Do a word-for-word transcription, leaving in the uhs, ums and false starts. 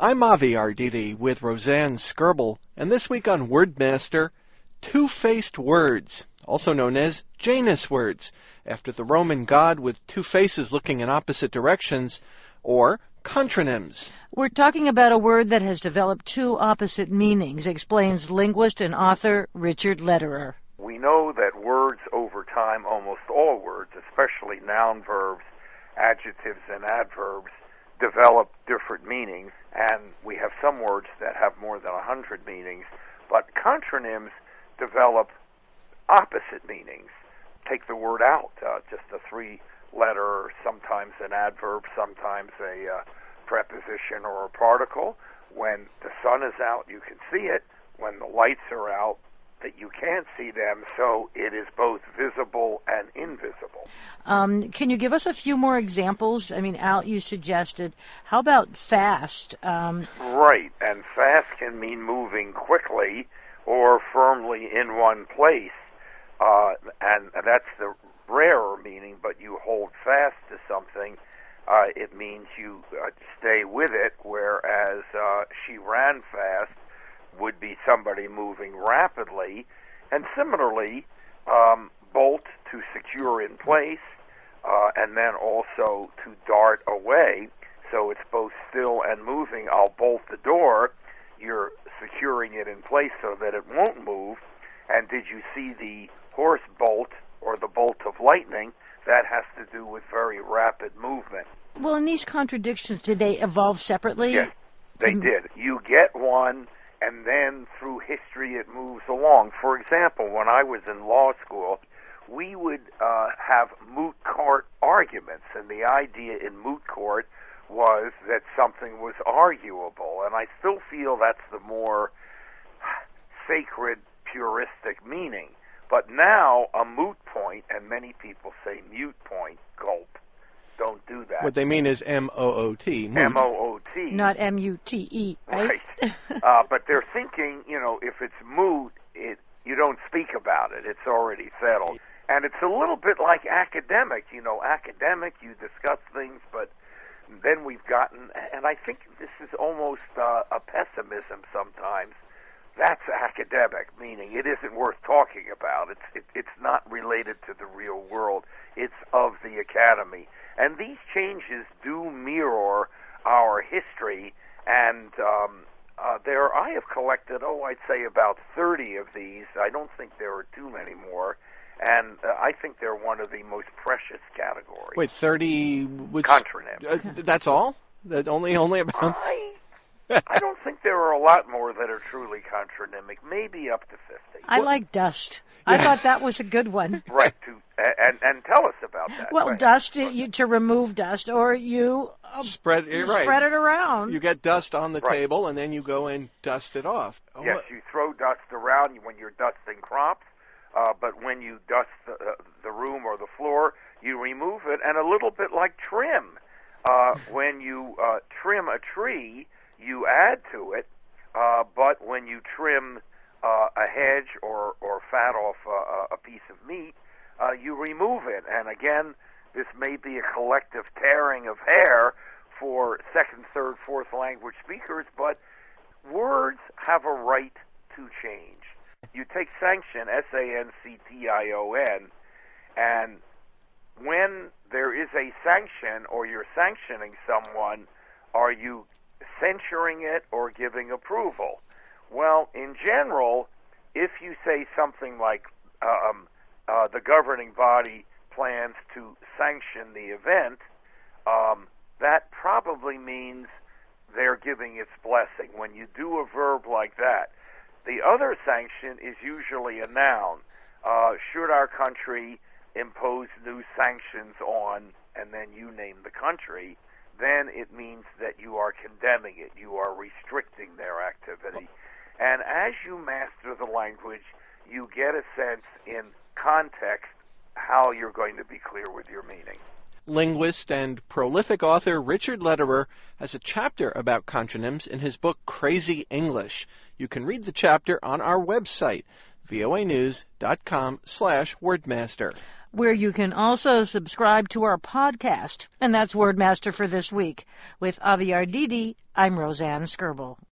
I'm Avi Arditi with Roseanne Skirble, and this week on Wordmaster, two-faced words, also known as Janus words, after the Roman god with two faces looking in opposite directions, or contronyms. We're talking about a word that has developed two opposite meanings, explains linguist and author Richard Lederer. We know that words over time, almost all words, especially noun verbs, adjectives, and adverbs, develop different meanings, and we have some words that have more than a hundred meanings, but contronyms develop opposite meanings. Take the word out, uh, just a three-letter, sometimes an adverb, sometimes a uh, preposition or a particle. When the sun is out, you can see it. When the lights are out, that you can't see them, so it is both visible and invisible. Um, can you give us a few more examples? I mean, Al, you suggested. How about fast? Um, right, and fast can mean moving quickly or firmly in one place, uh, and that's the rarer meaning, but you hold fast to something, uh, it means you uh, stay with it, whereas uh, she ran fast would be somebody moving rapidly. And similarly, um, bolt, to secure in place, uh, and then also to dart away, so it's both still and moving. I'll bolt the door, you're securing it in place so that it won't move. And did you see the horse bolt, or the bolt of lightning? That has to do with very rapid movement. Well, in these contradictions, did they evolve separately? Yes, they mm-hmm. did. You get one, and then through history it moves along. For example, when I was in law school, we would uh, have moot court arguments, and the idea in moot court was that something was arguable, and I still feel that's the more sacred, puristic meaning. But now, a moot point, and many people say mute point, gulp, don't do that. What they mean is M O O T. M O O T. Not M U T E, right? Right. uh, but they're thinking, you know, if it's moot, it you don't speak about it. It's already settled. And it's a little bit like academic. You know, academic, you discuss things, but then we've gotten, and I think this is almost uh, a pessimism sometimes. That's academic, meaning it isn't worth talking about. It's it, it's not related to the real world. It's of the academy. And these changes do mirror our history, and um, uh, there I have collected, oh, I'd say about thirty of these. I don't think there are too many more, and uh, I think they're one of the most precious categories. Wait, thirty? Which, contronyms. Uh, that's all? That only only about... I, I don't think there are a lot more that are truly contronymic, maybe up to fifty. I like dust. I thought that was a good one. Right, to, and and tell us about that. Well, dust, you, to remove dust, or you uh, spread, it, right. spread it around. You get dust on the right. table, and then you go and dust it off. Oh, yes, you throw dust around when you're dusting crops, uh, but when you dust the, uh, the room or the floor, you remove it, and a little bit like trim. Uh, when you uh, trim a tree, you add to it, uh, but when you trim uh, a hedge or, or fat off uh, a piece of meat, uh, you remove it. And again, this may be a collective tearing of hair for second, third, fourth language speakers, but words have a right to change. You take sanction, S A N C T I O N, and when there is a sanction or you're sanctioning someone, are you censuring it or giving approval? Well, in general, if you say something like um, uh, the governing body plans to sanction the event, um, that probably means they're giving its blessing. When you do a verb like that, the other sanction is usually a noun. Uh, should our country impose new sanctions on, and then you name the country, then it means that you are condemning it. You are restricting their activity. And as you master the language, you get a sense in context how you're going to be clear with your meaning. Linguist and prolific author Richard Lederer has a chapter about contronyms in his book Crazy English. You can read the chapter on our website, voanews.com slash wordmaster. where you can also subscribe to our podcast. And that's Wordmaster for this week. With Avi Arditi, I'm Roseanne Skirble.